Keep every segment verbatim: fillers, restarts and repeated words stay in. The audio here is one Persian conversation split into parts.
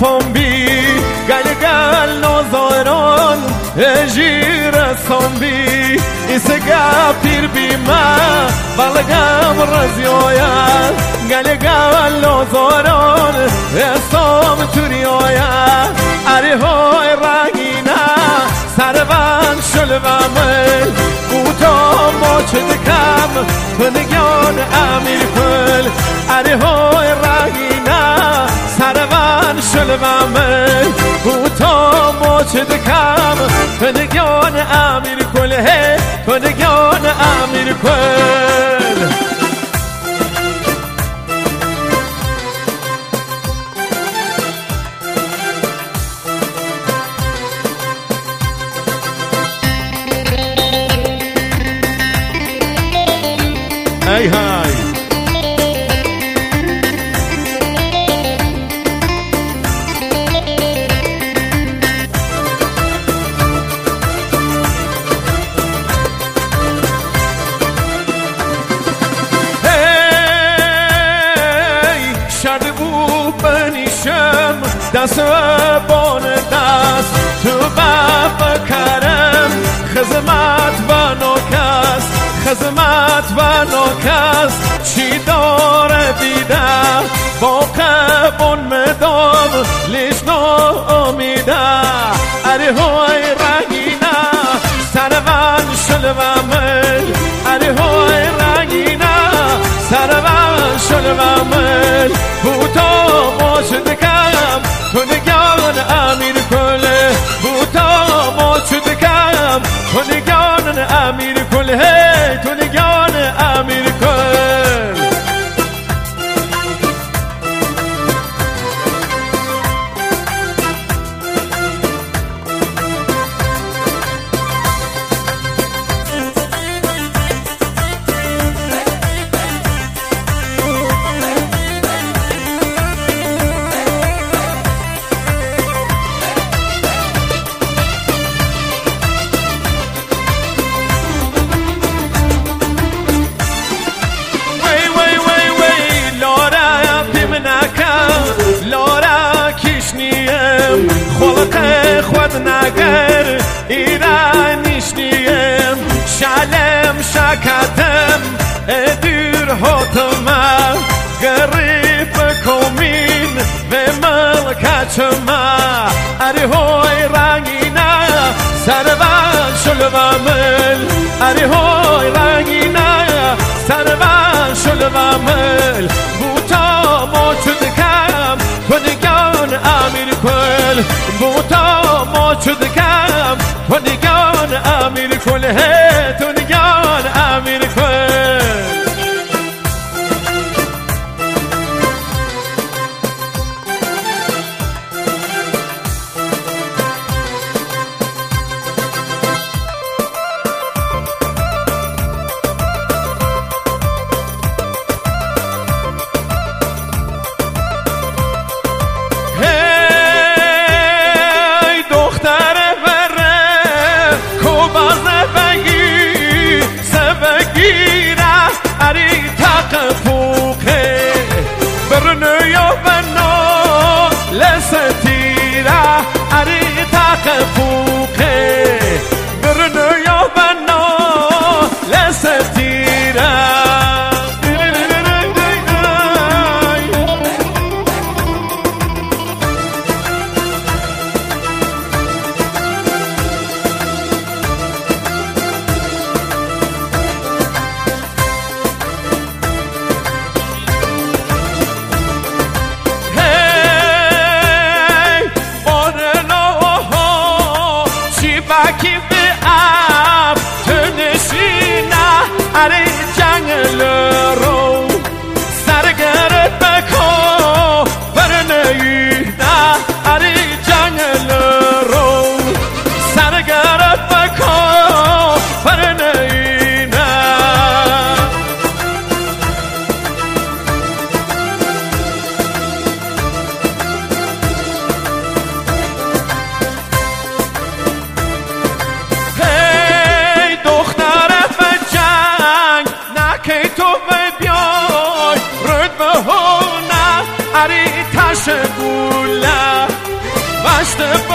پنبی گل گل نوزاران اجیر سنبی ایسگا پیر بیما بلگم رزیویا گل گل نوزاران اسم توريويا اری های رنگینا سروان شلوامل اوتا موچدکم کنگیان امیر کل اری های رنگینا سروان شلوامل اوتا موچدکم کنگیان امیر کل هی کنگیان امیر کل هی هی دست بان دست تو باب کرم خدمت و نوکس خدمت و نوکس چی داره بیده با قبون مدام لیش نو امیده اری های رنگینا سروان شلوامل اری های رنگینا سروان شلوامل بوتا موشدکم کنگیان امیر کله بوتا موشدکم کنگیان امیر کله هی کنگیان امیر کل خلق خود نگر ایرانیش نیم شلم شکتم ادیر هاتم گریب کمین و ملکتما اری های رنگینا سروان شلوامل اری های رنگینا سروان شلوامل بوتا موچدکم کنگیان امیر کل بوتا موچدکم کنگیان امیر کل هی کنگیان امیر کل اری جنگل رو سرگرد بکن برنیده اری جنگل رو سرگرد بکن برنیده هی دختر که تو بیای رد به هونه اری تش گوله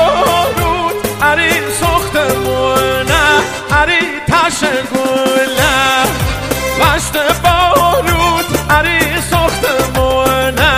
بارود اری سخت مونه اری تاش گله وشت بارود اری سخت مونه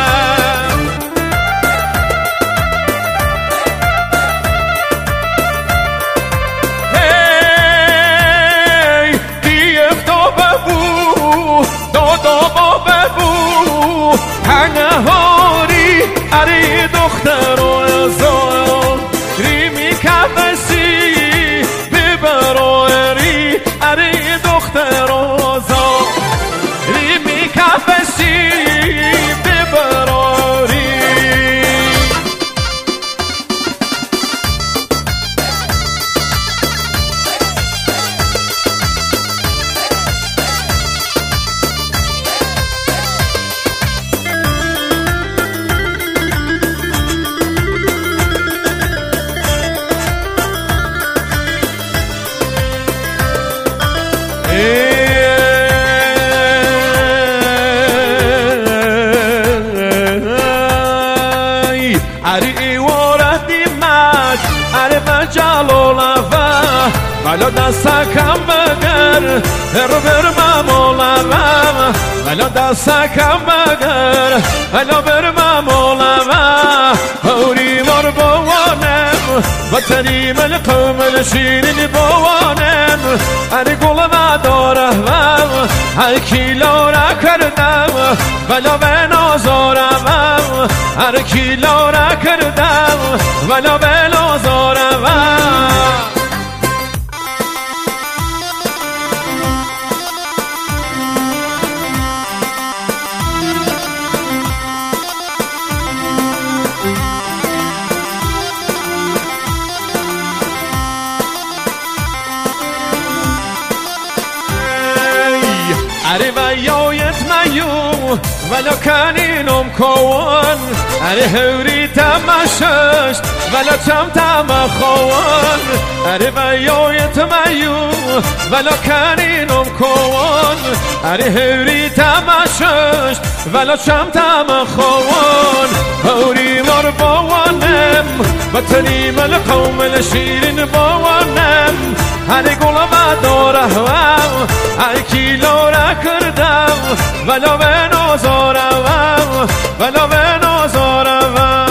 هی دیف دو ببو دو دو با ببو هنه هاری اری دختر و ازان ریمی کفسی ببراری اری دختر و ازان ریمی کفسی ببراری اری وردی مد اری بجالو لفه ولو دستکم بگر رو برمم اولمم ولو دستکم بگر ولو برمم اولمم هوری مر بوانم و تریم القوم الشیرین بوانم اری گلم دارم هر کیلو را کردم ولو به نازارم هر کیلو را کردم ولو به نازارم اری و یایت میو ولو کنینم کون اری هوری تماشش ولو چم تم خوان اری و یایت میو ولو کنینم کون اری هوری تماشش ولو چم تم خوان هوری مر بوانم و تنیم القوم الشیرین بوانم هر گلم دارم هر کیلو را کردم ولو به نازارم ولو به نازارم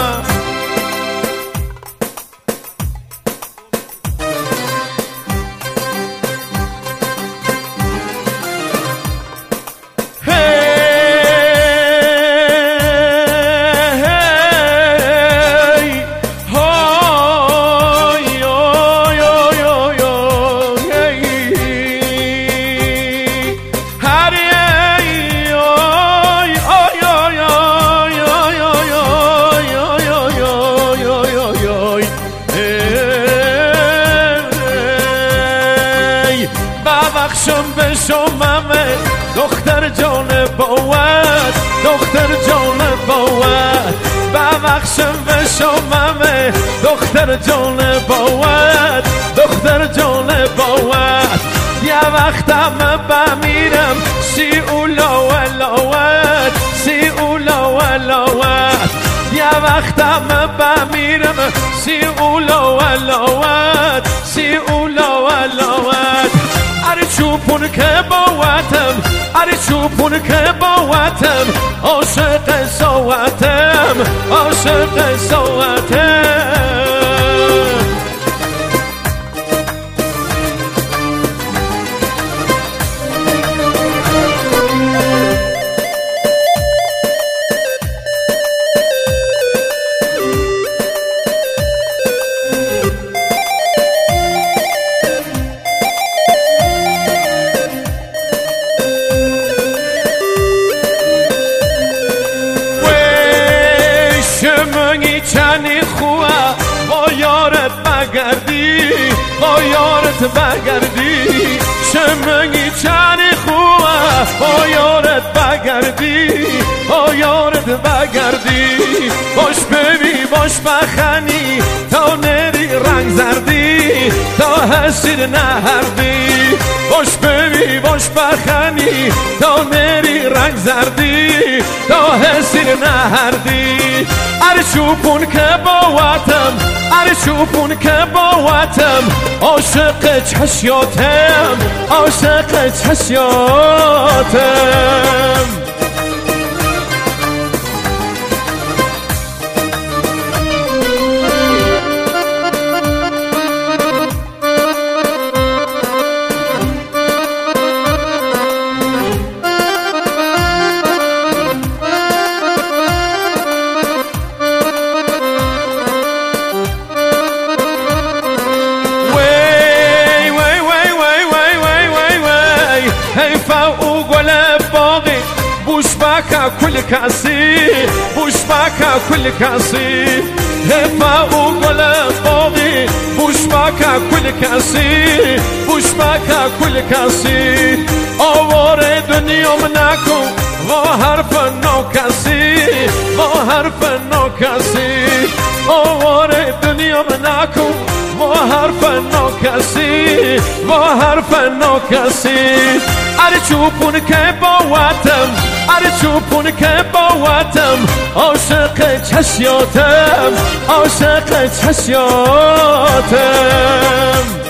ببخشم به شممه دختر جان بود دختر جان بود ببخشم به شممه دختر جان بود دختر جان بود یه وقتم بمیرم سی اولا ولوت سی اولا ولوت یه وقتم بمیرم سی اولا ولوت سی اولا ولوت اری چوپون که باوتم اری چوپون که باوتم عاشق سواتم عاشق سواتم چنی خواه با یارت بگردی با یارت بگردی شمنگی چنی خواه با یارت بگردی با یارت بگردی باش ببی باش بخنی تا نری رنگ زردی تا حسیر نهردی باش ببی باش بخنی تا نری رنگ زردی تا حسیر نهردی ار چوپون که باوتم ار چوپون که باوتم عاشق چشیاتم عاشق چشیاتم كل كاسي بوش باكا كل كاسي هفا وقول فوقي بوش باكا كل كاسي بوش باكا كل كاسي أور دنيا مناكو وحرف نو كاسي وحرف نو كاسي أور دنيا مناكو وحرف نو كاسي وحرف نو كاسي أرجوكن كبواتم أرجوكن كبواتم عاشق چشیاتم عاشق چشیاتم